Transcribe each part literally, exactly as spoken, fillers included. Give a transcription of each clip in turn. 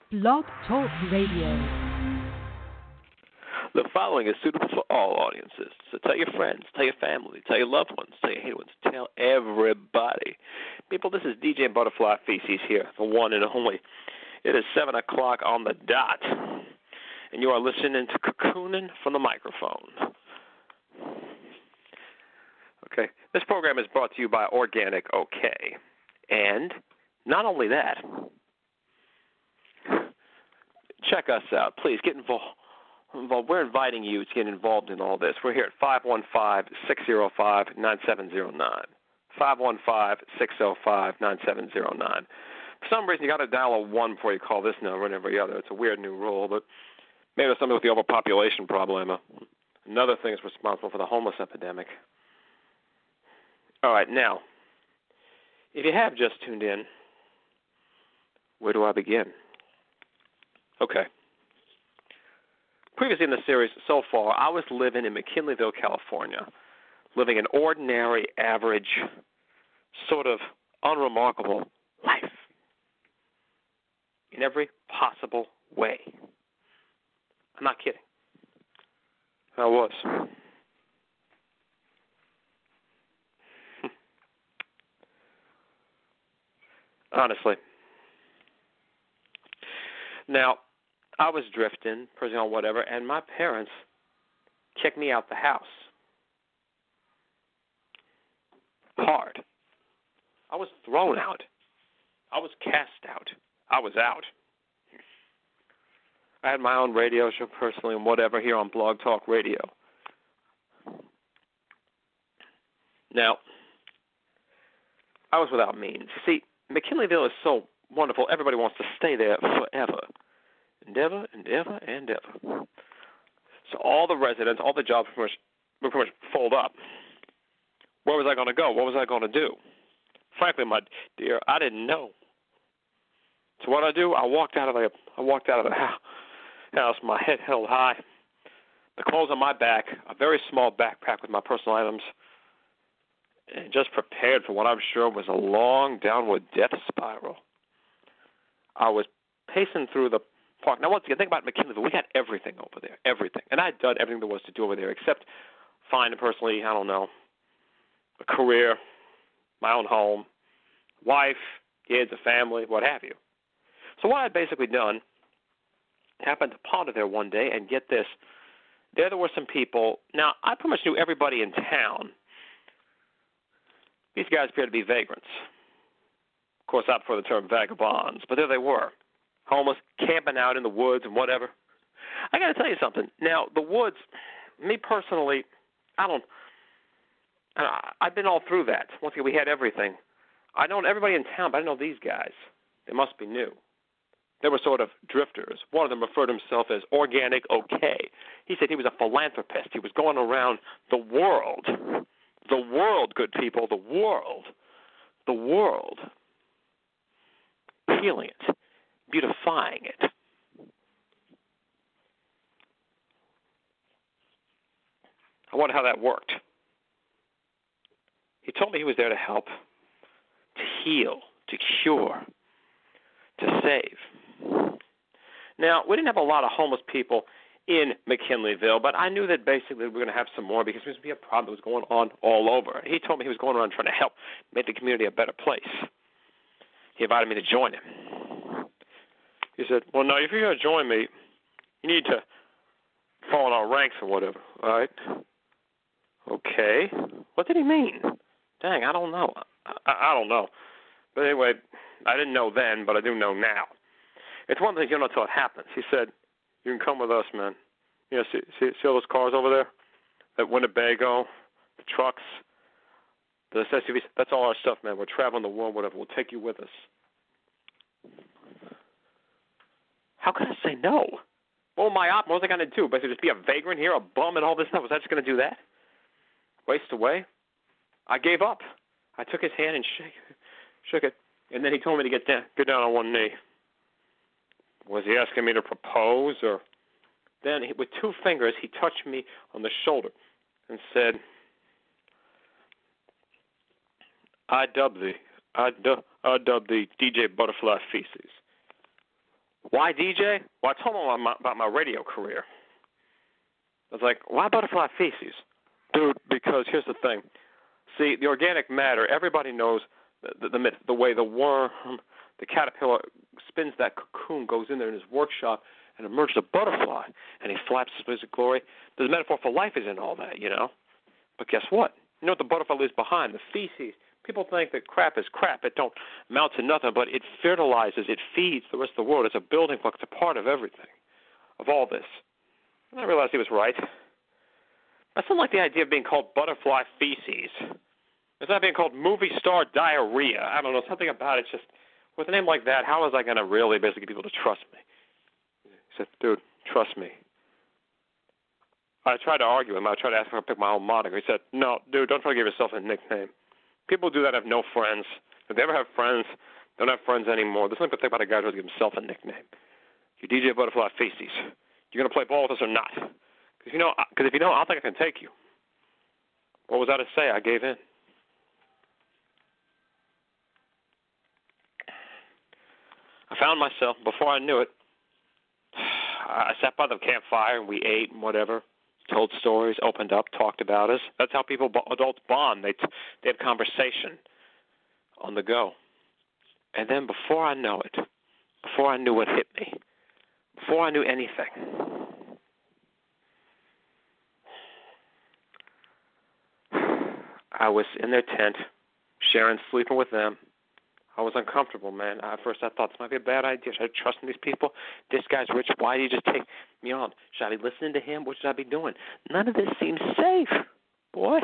Blog Talk Radio. The following is suitable for all audiences. So tell your friends, tell your family, tell your loved ones, tell your hated ones, tell everybody. People, this is D J Butterfly Feces here, the one and only. It is seven o'clock on the dot, and you are listening to Cocooning from the Microphone. Okay, this program is brought to you by Organic OK. And not only that, check us out. Please get involved. involved. We're inviting you to get involved in all this. We're here at five one five, six zero five, nine seven zero nine. five one five, six zero five, nine seven zero nine. For some reason, you got to dial a one before you call this number and every other. It's a weird new rule, but maybe it's something with the overpopulation problem. Another thing is responsible for the homeless epidemic. All right, now, if you have just tuned in, where do I begin? Okay. Previously in the series so far, I was living in McKinleyville, California, living an ordinary, average, sort of unremarkable life in every possible way. I'm not kidding. I was. Honestly. Now, I was drifting, prison or whatever, and my parents kicked me out the house. Hard. I was thrown out. I was cast out. I was out. I had my own radio show personally and whatever here on Blog Talk Radio. Now, I was without means. See, McKinleyville is so wonderful. Everybody wants to stay there forever. And ever and ever and ever. So all the residents, all the jobs were pretty much fold up. Where was I going to go? What was I going to do? Frankly, my dear, I didn't know. So what I do? I walked out of the I walked out of the house, my head held high, the clothes on my back, a very small backpack with my personal items, and just prepared for what I'm sure was a long downward death spiral. I was pacing through the park. Now, once again, think about McKinleyville. We had everything over there, everything. And I'd done everything there was to do over there except find, personally, I don't know, a career, my own home, wife, kids, a family, what have you. So what I'd basically done, happened to ponder there one day, and get this, there there were some people. Now, I pretty much knew everybody in town. These guys appeared to be vagrants. Of course, not for the term vagabonds, but there they were. Homeless, camping out in the woods and whatever. I got to tell you something. Now, the woods, me personally, I don't, I, I've been all through that. Once again, we had everything. I know everybody in town, but I know these guys. They must be new. They were sort of drifters. One of them referred to himself as Organic OK. He said he was a philanthropist. He was going around the world. The world, good people, the world. The world. Healing it. Beautifying it. I wonder how that worked. He told me he was there to help, to heal, to cure, to save. Now, we didn't have a lot of homeless people in McKinleyville, but I knew that basically we were going to have some more because there was going to be a problem that was going on all over. He told me he was going around trying to help make the community a better place. He invited me to join him. He said, well, no, if you're going to join me, you need to fall in our ranks or whatever, all right? Okay. What did he mean? Dang, I don't know. I, I, I don't know. But anyway, I didn't know then, but I do know now. It's one thing you don't know until it happens. He said, you can come with us, man. You know, see, see, see all those cars over there? That Winnebago, the trucks, the S U Vs, that's all our stuff, man. We're traveling the world, whatever. We'll take you with us. How could I say no? What was my op? What was I going to do? Basically just be a vagrant here, a bum and all this stuff? Was I just going to do that? Waste away? I gave up. I took his hand and shake, shook it, and then he told me to get down, get down on one knee. Was he asking me to propose? Or then he, with two fingers, he touched me on the shoulder and said, I dub thee. I dub, I dub thee D J Butterfly Feces. Why D J? Well, I told him about my, about my radio career. I was like, why butterfly feces? Dude, because here's the thing. See, the organic matter, everybody knows the, the, the myth, the way the worm, the caterpillar spins that cocoon, goes in there in his workshop, and emerges a butterfly, and he flaps his wings of glory. The metaphor for life is in all that, you know. But guess what? You know what the butterfly leaves behind? The feces. People think that crap is crap. It don't amount to nothing, but it fertilizes, it feeds the rest of the world. It's a building block. It's a part of everything, of all this. And I realized he was right. I still like the idea of being called butterfly feces. It's not being called movie star diarrhea. I don't know, something about it just, with a name like that, how was I going to really basically get people to trust me? He said, dude, trust me. I tried to argue with him. I tried to ask him to pick my own moniker. He said, no, dude, don't try to give yourself a nickname. People do that have no friends. If they ever have friends, they don't have friends anymore. There's nothing to think about a guy who gives himself a nickname. You D J Butterfly Feces. You're going to play ball with us or not? Because you know, because if you don't, I don't think I can take you. What was I to say? I gave in. I found myself, before I knew it, I sat by the campfire and we ate and whatever, told stories, opened up, talked about us. That's how people, adults bond. They, they have conversation on the go. And then before I know it, before I knew what hit me, before I knew anything, I was in their tent, sharing, sleeping with them. I was uncomfortable, man. At first I thought this might be a bad idea. Should I trust in these people? This guy's rich. Why did he just take me on? Should I be listening to him? What should I be doing? None of this seems safe, boy.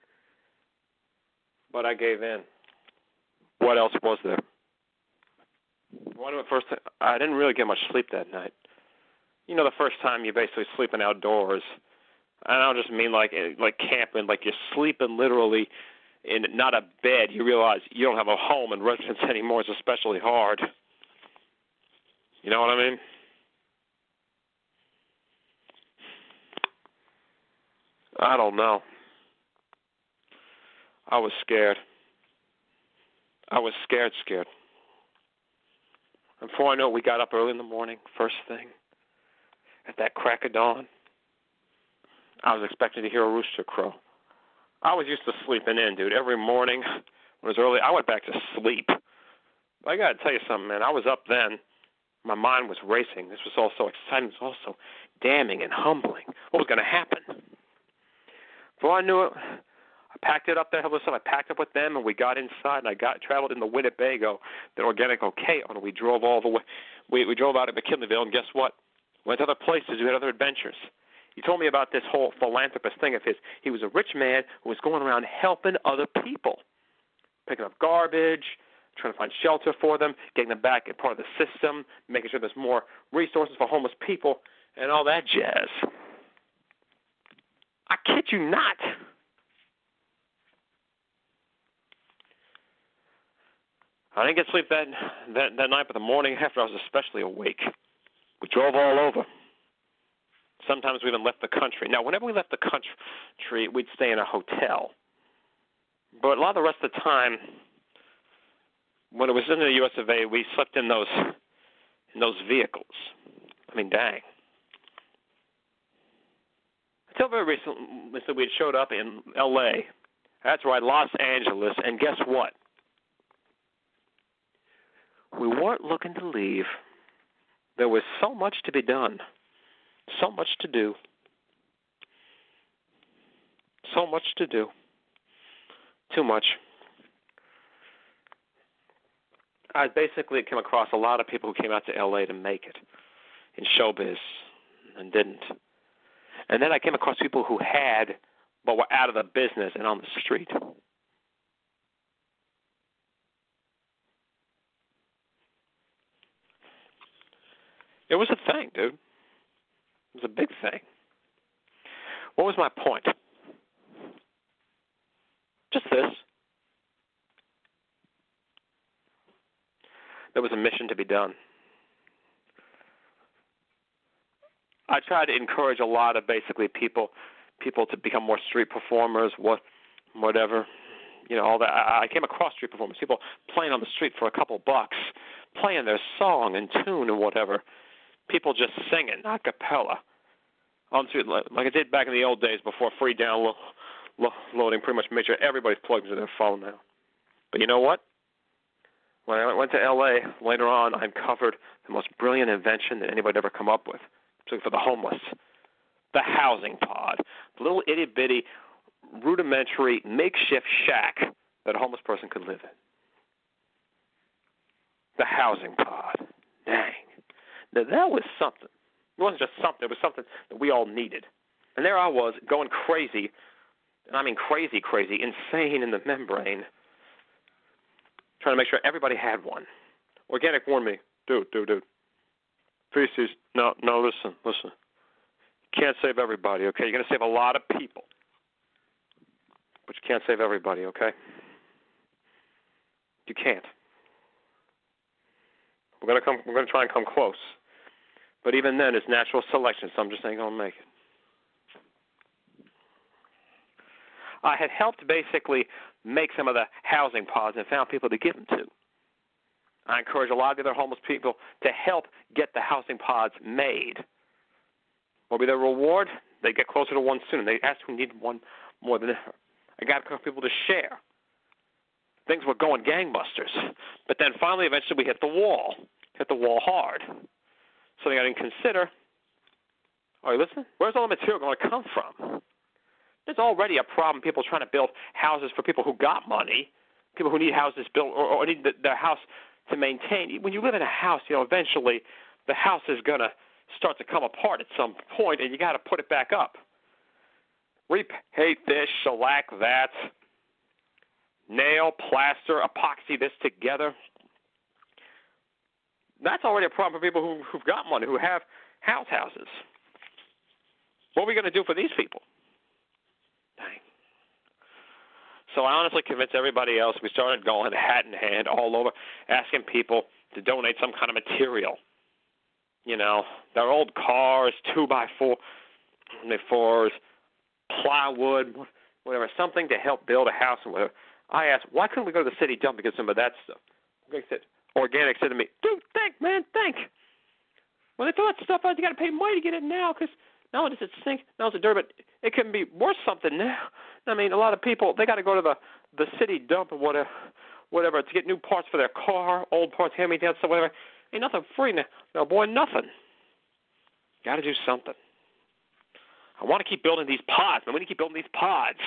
But I gave in. What else was there? Well, at first, I didn't really get much sleep that night. You know, the first time you're basically sleeping outdoors. I don't just mean like like camping, like you're sleeping literally in not a bed. You realize you don't have a home and residence anymore. It's especially hard. You know what I mean? I don't know. I was scared. I was scared, scared. And before I know it, we got up early in the morning, first thing, at that crack of dawn. I was expecting to hear a rooster crow. I was used to sleeping in, dude. Every morning when it was early, I went back to sleep. But I got to tell you something, man. I was up then. My mind was racing. This was all so exciting. It was also damning and humbling. What was going to happen? Before I knew it, I packed it up there. I packed up with them, and we got inside, and I got traveled in the Winnebago, the Organic OK, and we drove all the way. We, we drove out of McKinleyville, and guess what? Went to other places. We had other adventures. He told me about this whole philanthropist thing of his. He was a rich man who was going around helping other people, picking up garbage, trying to find shelter for them, getting them back as part of the system, making sure there's more resources for homeless people, and all that jazz. I kid you not. I didn't get sleep that, that, that night, but the morning after I was especially awake. We drove all over. Sometimes we even left the country. Now, whenever we left the country, we'd stay in a hotel. But a lot of the rest of the time, when it was in the U S of A, we slept in those in those vehicles. I mean, dang. Until very recently, we had showed up in L A. That's right, Los Angeles. And guess what? We weren't looking to leave. There was so much to be done. So much to do. So much to do. Too much. I basically came across a lot of people who came out to L A to make it in showbiz and didn't. And then I came across people who had but were out of the business and on the street. It was a thing, dude. It was a big thing. What was my point? Just this. There was a mission to be done. I tried to encourage a lot of basically people people to become more street performers, what, whatever, you know, all that. I came across street performers, people playing on the street for a couple bucks, playing their song and tune and whatever. People just singing a cappella. Like I did back in the old days before free downloading pretty much made sure everybody's plugged into their phone now. But you know what? When I went to L A later on, I uncovered the most brilliant invention that anybody ever come up with, particularly for the homeless. The housing pod. The little itty-bitty, rudimentary, makeshift shack that a homeless person could live in. The housing pod. Dang. Now, that was something. It wasn't just something. It was something that we all needed. And there I was, going crazy, and I mean crazy, crazy, insane in the membrane, trying to make sure everybody had one. Organic warned me, dude, dude, dude. Feces, no, no, listen, listen. You can't save everybody, okay? You're going to save a lot of people, but you can't save everybody, okay? You can't. We're going to come. We're going to try and come close, but even then, it's natural selection. Some just ain't going to make it. I had helped basically make some of the housing pods and found people to give them to. I encourage a lot of the other homeless people to help get the housing pods made. What will be their reward? They get closer to one soon. They ask who needed one more than ever. I got a couple people to share. Things were going gangbusters. But then finally, eventually, we hit the wall. Hit the wall hard. Something I didn't consider. Are you listening? Where's all the material going to come from? There's already a problem. People trying to build houses for people who got money, people who need houses built or, or need the, their house to maintain. When you live in a house, you know, eventually the house is going to start to come apart at some point, and you got to put it back up. Repaint this, shellac that, nail, plaster, epoxy this together. That's already a problem for people who, who've got money, who have house houses. What are we going to do for these people? Dang. So I honestly convinced everybody else. We started going hat in hand all over, asking people to donate some kind of material. You know, their old cars, two by four, fours, plywood, whatever, something to help build a house and whatever. I asked, why couldn't we go to the city dump and get some of that stuff? Organic said, Organic said to me, dude, think, man, think. When they throw that stuff out, you got to pay money to get it now because not only does it stink, not only is it dirty, but it can be worth something now. I mean, a lot of people, they got to go to the, the city dump or whatever, whatever to get new parts for their car, old parts, hand-me-down stuff, whatever. Ain't nothing free now. No, boy, nothing. Got to do something. I want to keep building these pods, man. We need to keep building these pods.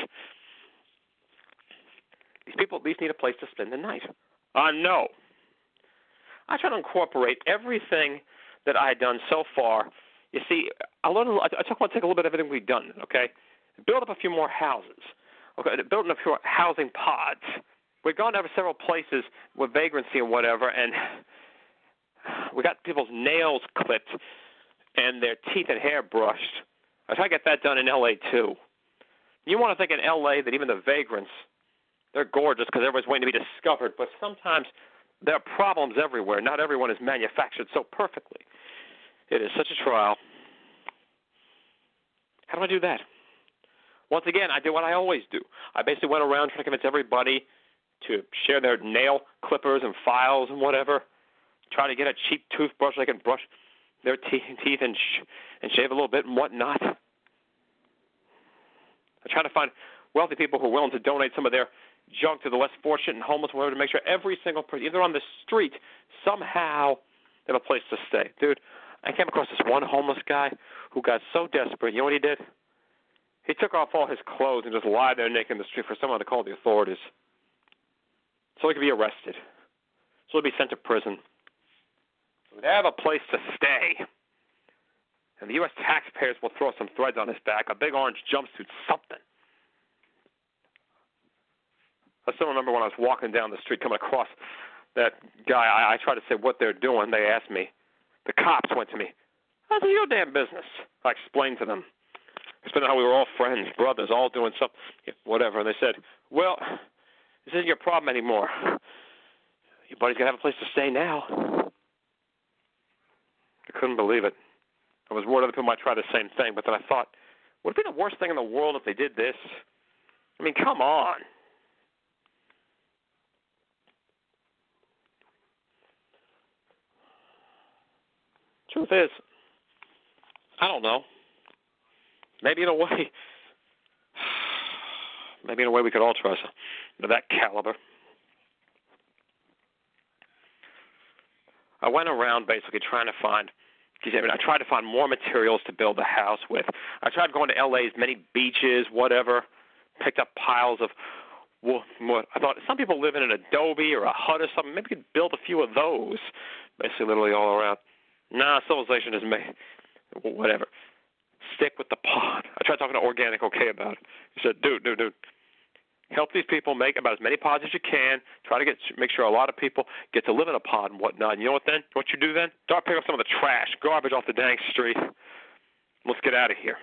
These people at least need a place to spend the night. I uh, know. I try to incorporate everything that I had done so far. You see, I learned. I talk about take a little bit of everything we've done. Okay, build up a few more houses. Okay, building a few housing pods. We've gone over several places with vagrancy and whatever, and we got people's nails clipped and their teeth and hair brushed. I try to get that done in L A too. You want to think in L A that even the vagrants, they're gorgeous because everybody's waiting to be discovered, but sometimes there are problems everywhere. Not everyone is manufactured so perfectly. It is such a trial. How do I do that? Once again, I did what I always do. I basically went around trying to convince everybody to share their nail clippers and files and whatever. Try to get a cheap toothbrush they can brush their teeth, teeth and, sh- and shave a little bit and whatnot. I try to find wealthy people who are willing to donate some of their junk to the less fortunate and homeless, whatever, to make sure every single person, either on the street, somehow they have a place to stay. Dude, I came across this one homeless guy who got so desperate. You know what he did? He took off all his clothes and just lied there naked in the street for someone to call the authorities so he could be arrested, so he'd be sent to prison. So he'd have a place to stay. And the U S taxpayers will throw some threads on his back, a big orange jumpsuit, something. I still remember when I was walking down the street coming across that guy. I, I tried to say what they're doing. They asked me. The cops went to me. That's your damn business. I explained to them. Explained how we were all friends, brothers, all doing something, whatever. And they said, well, this isn't your problem anymore. Your buddy's going to have a place to stay now. I couldn't believe it. I was worried other people might try the same thing, but then I thought, would it be the worst thing in the world if they did this? I mean, come on. Truth is, I don't know. Maybe in a way, maybe in a way we could all trust that caliber. I went around basically trying to find, I mean, I tried to find more materials to build the house with. I tried going to L A's many beaches, whatever, picked up piles of wood. I thought some people live in an adobe or a hut or something. Maybe we could build a few of those, basically literally all around. Nah, civilization is made, whatever. Stick with the pod. I tried talking to Organic OK about it. He said, dude, dude, dude. Help these people make about as many pods as you can. Try to get make sure a lot of people get to live in a pod and whatnot. And you know what then? What you do then? Start picking up some of the trash, garbage off the dang street. Let's get out of here.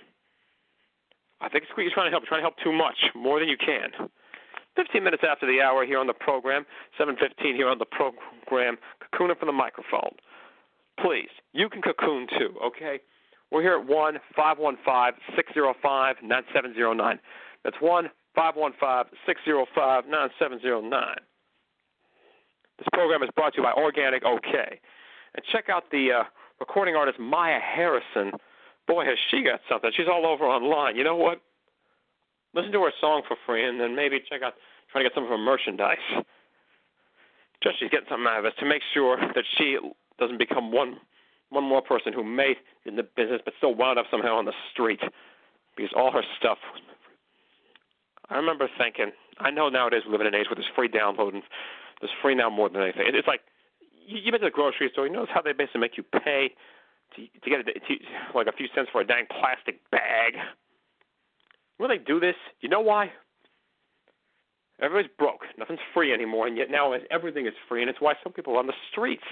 I think it's what you're trying to help. You're trying to help too much, more than you can. Fifteen minutes after the hour here on the program, seven fifteen here on the program, cocooning from the microphone. Please, you can cocoon too, okay? We're here at one five one five, six zero five, nine seven zero nine. That's one five one five, six zero five, nine seven zero nine. This program is brought to you by Organic OK. And check out the uh, recording artist Maya Harrison. Boy, has she got something. She's all over online. You know what? Listen to her song for free and then maybe check out, try to get some of her merchandise. Just she's getting something out of it to make sure that she doesn't become one one more person who made in the business but still wound up somehow on the street because all her stuff was. I remember thinking, I know nowadays we live in an age where there's free download and there's free now more than anything. It's like you've been to the grocery store. You notice how they basically make you pay to, to get a, to, like a few cents for a dang plastic bag. Will they do this? You know why? Everybody's broke. Nothing's free anymore, and yet now everything is free, and it's why some people are on the streets.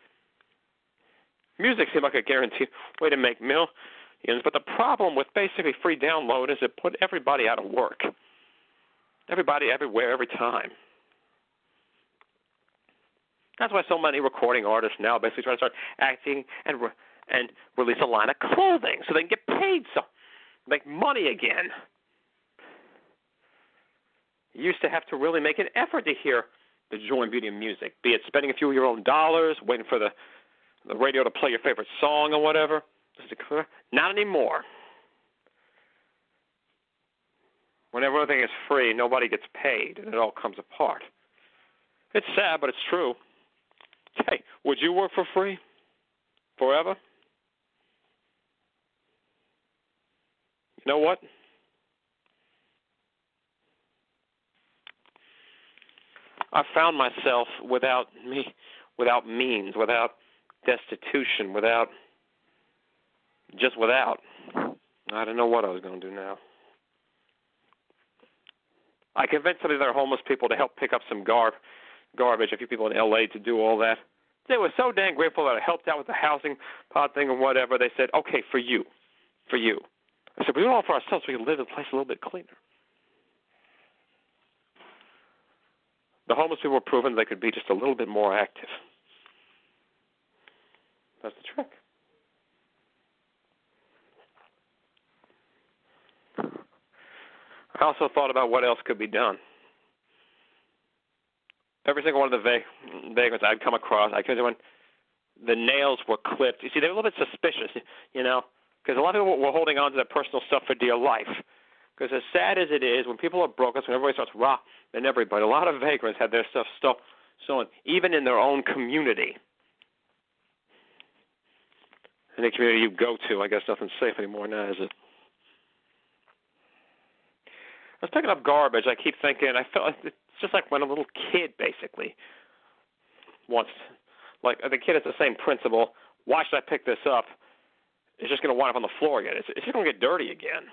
Music seems like a guaranteed way to make millions, but the problem with basically free download is it put everybody out of work. Everybody, everywhere, every time. That's why so many recording artists now basically try to start acting and re- and release a line of clothing so they can get paid, so make money again. You used to have to really make an effort to hear the joy and beauty of music, be it spending a few of your own dollars, waiting for the, the radio to play your favorite song or whatever. Not anymore. When everything is free, nobody gets paid, and it all comes apart. It's sad, but it's true. Hey, would you work for free forever? You know what? I found myself without me, without means, without destitution, without, just without. I don't know what I was going to do now. I convinced some of the other homeless people to help pick up some gar- garbage, a few people in L A to do all that. They were so dang grateful that I helped out with the housing pod thing and whatever. They said, okay, for you, for you. I said, we do it all for ourselves so we can live in the place a little bit cleaner. The homeless people were proven they could be just a little bit more active. That's the trick. I also thought about what else could be done. Every single one of the va- vagrants I'd come across, I could when the nails were clipped. You see, they were a little bit suspicious, you know, because a lot of people were holding on to their personal stuff for dear life. Because as sad as it is, when people are broke, that's when everybody starts robbing everybody. A lot of vagrants had their stuff stolen, even in their own community. Any community you go to, I guess nothing's safe anymore now, is it? I was picking up garbage. I keep thinking, I felt like it's just like when a little kid basically wants, like the kid has the same principle. Why should I pick this up? It's just going to wind up on the floor again. It's, it's just going to get dirty again.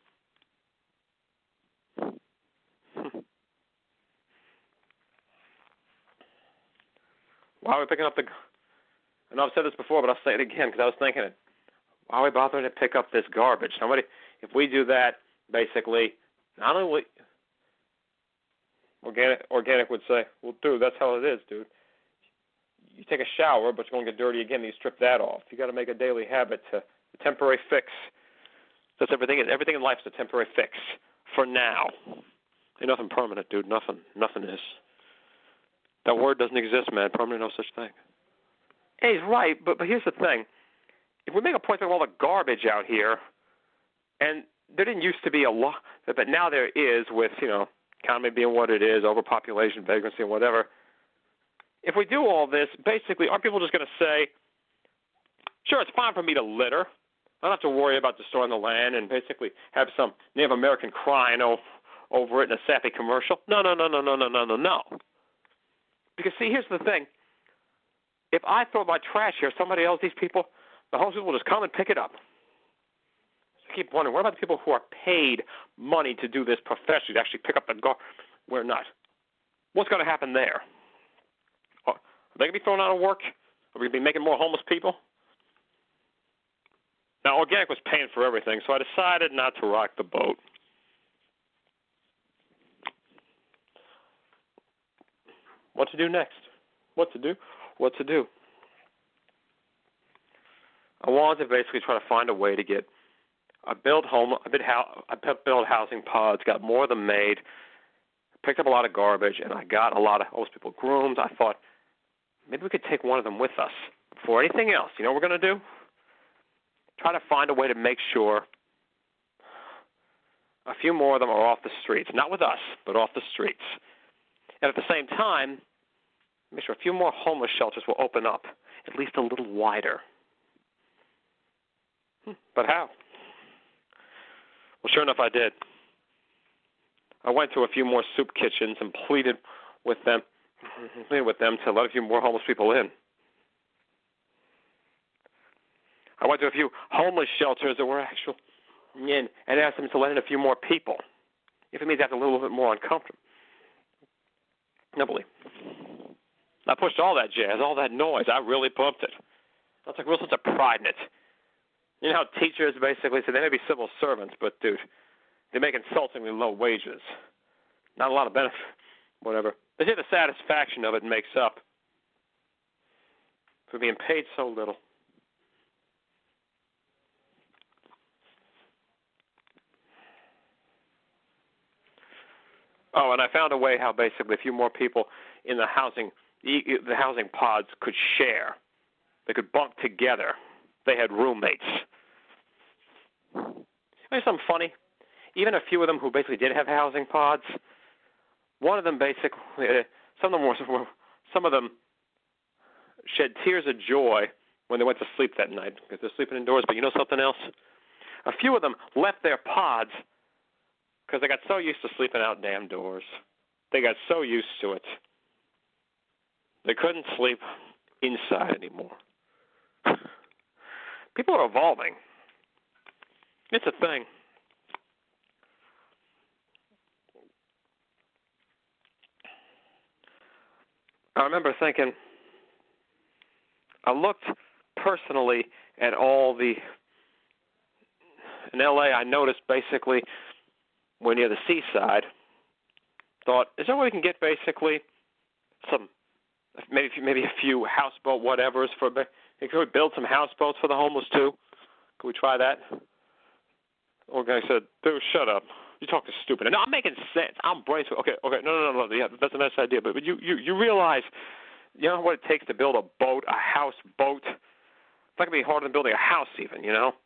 Why are we picking up the, I know I've said this before, but I'll say it again because I was thinking it. Why are we bothering to pick up this garbage? Somebody, if we do that, basically, not only organic, organic would say, well, dude, that's how it is, dude. You take a shower, but you're going to get dirty again, and you strip that off. You got to make a daily habit to a temporary fix. That's everything. Everything in life is a temporary fix for now. Ain't nothing permanent, dude. Nothing. Nothing is. That word doesn't exist, man. Permanent, no such thing. Hey, he's right, but but here's the thing. if we make a point of all the garbage out here, and there didn't used to be a lot, but now there is with, you know, economy being what it is, overpopulation, vagrancy, and whatever. If we do all this, basically, aren't people just going to say, sure, it's fine for me to litter. I don't have to worry about destroying the land and basically have some Native American crying over, over it in a sappy commercial? No, no, no, no, no, no, no, no, no. Because, see, here's the thing. If I throw my trash here, somebody else, these people, the homeless people will just come and pick it up. I keep wondering, what about the people who are paid money to do this professionally, to actually pick up the garbage? We're not. What's going to happen there? Are they going to be thrown out of work? Are we going to be making more homeless people? Now, Organic was paying for everything, so I decided not to rock the boat. What to do next? What to do? What to do? I wanted to basically try to find a way to get I built home. I built, I built housing pods, got more of them made, picked up a lot of garbage, and I got a lot of homeless people groomed. I thought maybe we could take one of them with us. Before anything else, you know what we're going to do? Try to find a way to make sure a few more of them are off the streets. Not with us, but off the streets. And at the same time, make sure a few more homeless shelters will open up, at least a little wider. Hmm, but how? Well, sure enough, I did. I went to a few more soup kitchens and pleaded with them, pleaded with them to let a few more homeless people in. I went to a few homeless shelters that were actual in and asked them to let in a few more people, if it means that's a little bit more uncomfortable. I pushed all that jazz, all that noise. I really pumped it. I took a real sense of pride in it. You know how teachers basically say they may be civil servants, but, dude, they make insultingly low wages. Not a lot of benefit, whatever. They say the satisfaction of it makes up for being paid so little. Oh, and I found a way how basically a few more people in the housing, the housing pods could share. They could bunk together. They had roommates. You know something funny? Even a few of them who basically did have housing pods, one of them basically, some of them were, some of them shed tears of joy when they went to sleep that night because they're sleeping indoors. But you know something else? A few of them left their pods because they got so used to sleeping out damn doors. They got so used to it. They couldn't sleep inside anymore. People are evolving. It's a thing. I remember thinking, I looked personally at all the, in L A, I noticed basically when you're the seaside, thought, is there a way we can get basically some, maybe maybe a few houseboat whatevers for, can we build some houseboats for the homeless too? Can we try that? Old guy said, dude, shut up. You're talking stupid. No, I'm making sense. I'm bracing. Okay, okay, no, no, no, no. Yeah, that's a nice idea. But, but you, you, you realize, you know what it takes to build a boat, a house boat? It's not going to be harder than building a house even, you know?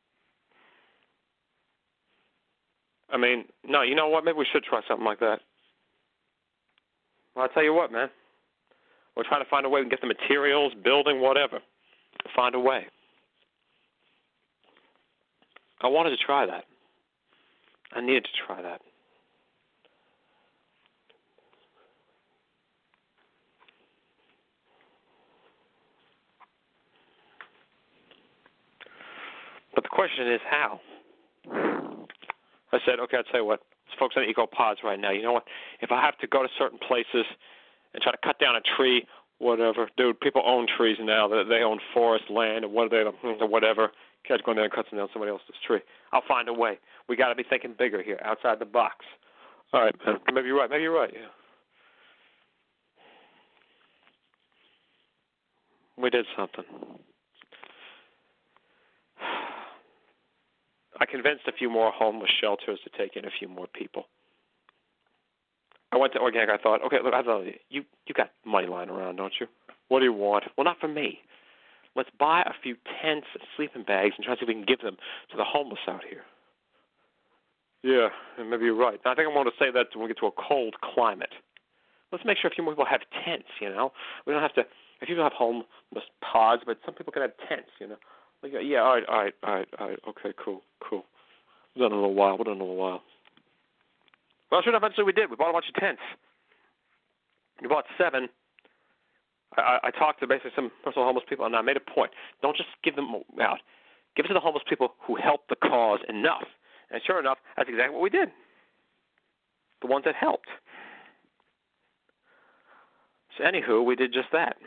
I mean, no, you know what? Maybe we should try something like that. Well, I'll tell you what, man. We're trying to find a way to get the materials, building, whatever. Find a way. I wanted to try that. I needed to try that. But the question is how? I said, okay, I'll tell you what. There's folks on the eco-pods right now. You know what? If I have to go to certain places and try to cut down a tree, whatever. Dude, people own trees now. They own forest land and what they, whatever. Cat's going there and cuts down somebody else's tree. I'll find a way. We got to be thinking bigger here, outside the box. All right, man. Maybe you're right. Maybe you're right, yeah. We did something. I convinced a few more homeless shelters to take in a few more people. I went to Organic. I thought, okay, look, I thought you you got money lying around, don't you? What do you want? Well, not for me. let's buy a few tents and sleeping bags and try to see if we can give them to the homeless out here. Yeah, maybe you're right. I think I want to say that when we get to a cold climate. Let's make sure a few more people have tents, you know. We don't have to, if people have homeless pods, but some people can have tents, you know. Like, yeah, all right, all right, all right, all right, okay, cool, cool. We've done it in a little while, we've done it in a little while. Well, sure enough, eventually we did. We bought a bunch of tents. We bought seven. I, I talked to basically some personal homeless people, and I made a point. Don't just give them out. Give it to the homeless people who helped the cause enough. And sure enough, that's exactly what we did. The ones that helped. So anywho, we did just that.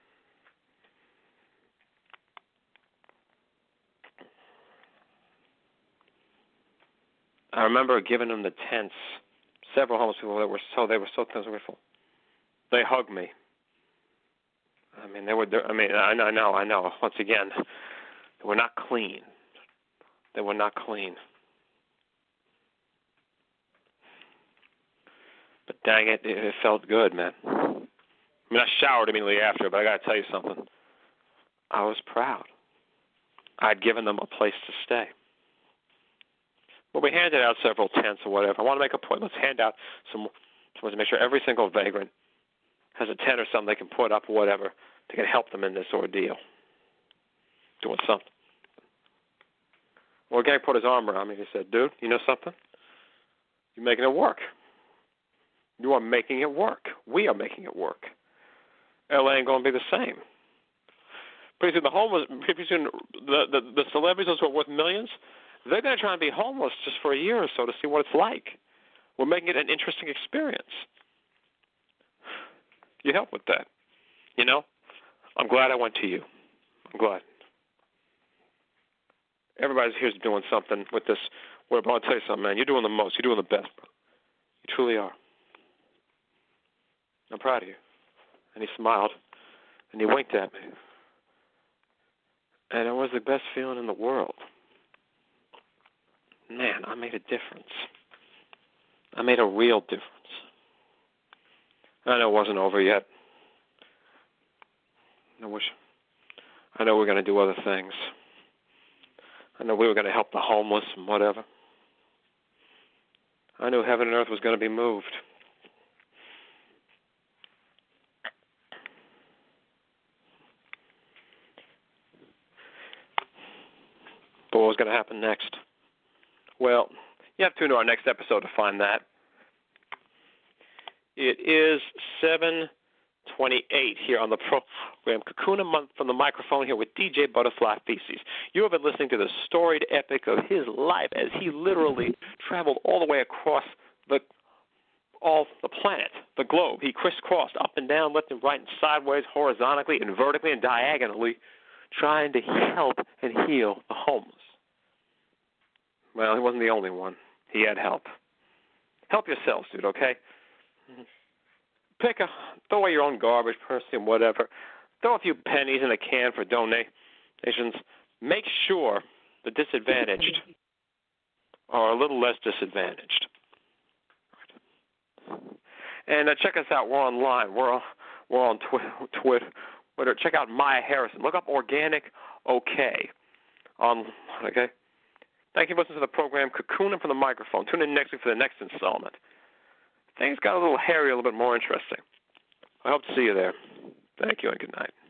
I remember giving them the tents. Several homeless people that were so they were so grateful. They hugged me. I mean, they were. I mean, I know, I know, I know. Once again, they were not clean. They were not clean. But dang it, it felt good, man. I mean, I showered immediately after, but I got to tell you something. I was proud. I'd given them a place to stay. Well, we handed out several tents or whatever. I want to make a point. Let's hand out some, to make sure every single vagrant has a tent or something they can put up or whatever that can help them in this ordeal. Doing something. Well, a guy put his arm around me and he said, dude, you know something? You're making it work. You are making it work. We are making it work. L A ain't going to be the same. Pretty soon the homeless, pretty soon the, the, the celebrities, those who are worth millions, they're going to try and be homeless just for a year or so to see what it's like. We're making it an interesting experience. You help with that. You know, I'm glad I went to you. I'm glad. Everybody's here's doing something with this. Well, I'll tell you something, man. You're doing the most. You're doing the best, bro. You truly are. I'm proud of you. And he smiled, and he winked at me. And it was the best feeling in the world. Man, I made a difference. I made a real difference. I know it wasn't over yet. I wish. I know we're going to do other things. I know we were going to help the homeless and whatever. I knew heaven and earth was going to be moved. But what was going to happen next? Well, you have to tune to our next episode to find that. It is seven twenty-eight here on the program Cocoon a Month from the microphone here with D J Butterfly Feces. You have been listening to the storied epic of his life as he literally traveled all the way across the all the planet, the globe. He crisscrossed up and down, left and right, and sideways, horizontally and vertically and diagonally, trying to help and heal the homeless. Well, he wasn't the only one. He had help. Help yourselves, dude, okay? Pick a, throw away your own garbage, person, whatever. Throw a few pennies in a can for donations. Make sure the disadvantaged are a little less disadvantaged. And uh, check us out. We're online. We're on, we're on Twi- Twitter. Twitter. Check out Maya Harrison. Look up Organic OK. On, okay? Thank you for listening to the program Cocooning from the Microphone. Tune in next week for the next installment. Things got a little hairy, a little bit more interesting. I hope to see you there. Thank you and good night.